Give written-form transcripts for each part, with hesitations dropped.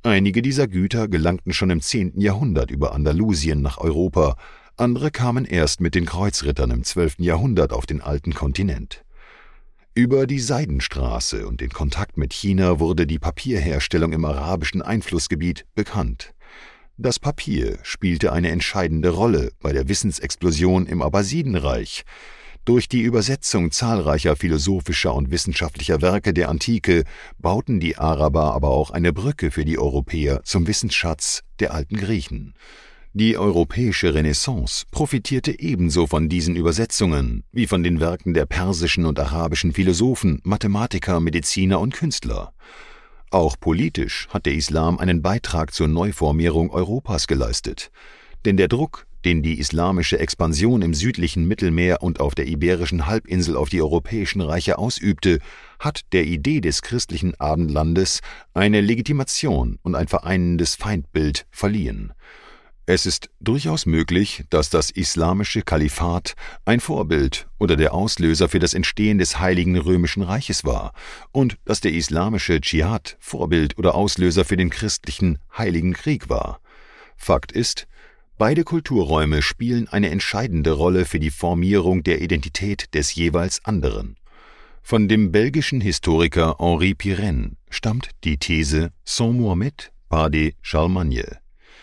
Einige dieser Güter gelangten schon im 10. Jahrhundert über Andalusien nach Europa, andere kamen erst mit den Kreuzrittern im 12. Jahrhundert auf den alten Kontinent. Über die Seidenstraße und den Kontakt mit China wurde die Papierherstellung im arabischen Einflussgebiet bekannt. Das Papier spielte eine entscheidende Rolle bei der Wissensexplosion im Abbasidenreich. Durch die Übersetzung zahlreicher philosophischer und wissenschaftlicher Werke der Antike bauten die Araber aber auch eine Brücke für die Europäer zum Wissensschatz der alten Griechen. Die europäische Renaissance profitierte ebenso von diesen Übersetzungen wie von den Werken der persischen und arabischen Philosophen, Mathematiker, Mediziner und Künstler. Auch politisch hat der Islam einen Beitrag zur Neuformierung Europas geleistet. Denn der Druck, den die islamische Expansion im südlichen Mittelmeer und auf der Iberischen Halbinsel auf die europäischen Reiche ausübte, hat der Idee des christlichen Abendlandes eine Legitimation und ein vereinendes Feindbild verliehen. Es ist durchaus möglich, dass das islamische Kalifat ein Vorbild oder der Auslöser für das Entstehen des Heiligen Römischen Reiches war und dass der islamische Dschihad Vorbild oder Auslöser für den christlichen Heiligen Krieg war. Fakt ist, beide Kulturräume spielen eine entscheidende Rolle für die Formierung der Identität des jeweils anderen. Von dem belgischen Historiker Henri Pirenne stammt die These Sans Mohammed, pas de Charlemagne.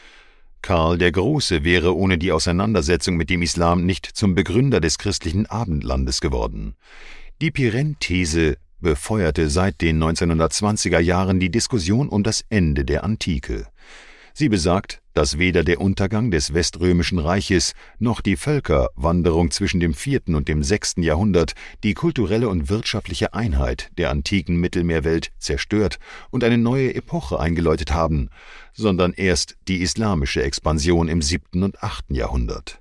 Karl der Große wäre ohne die Auseinandersetzung mit dem Islam nicht zum Begründer des christlichen Abendlandes geworden. Die Pirenne-These befeuerte seit den 1920er Jahren die Diskussion um das Ende der Antike. Sie besagt, dass weder der Untergang des Weströmischen Reiches noch die Völkerwanderung zwischen dem 4. und dem 6. Jahrhundert die kulturelle und wirtschaftliche Einheit der antiken Mittelmeerwelt zerstört und eine neue Epoche eingeläutet haben, sondern erst die islamische Expansion im 7. und 8. Jahrhundert.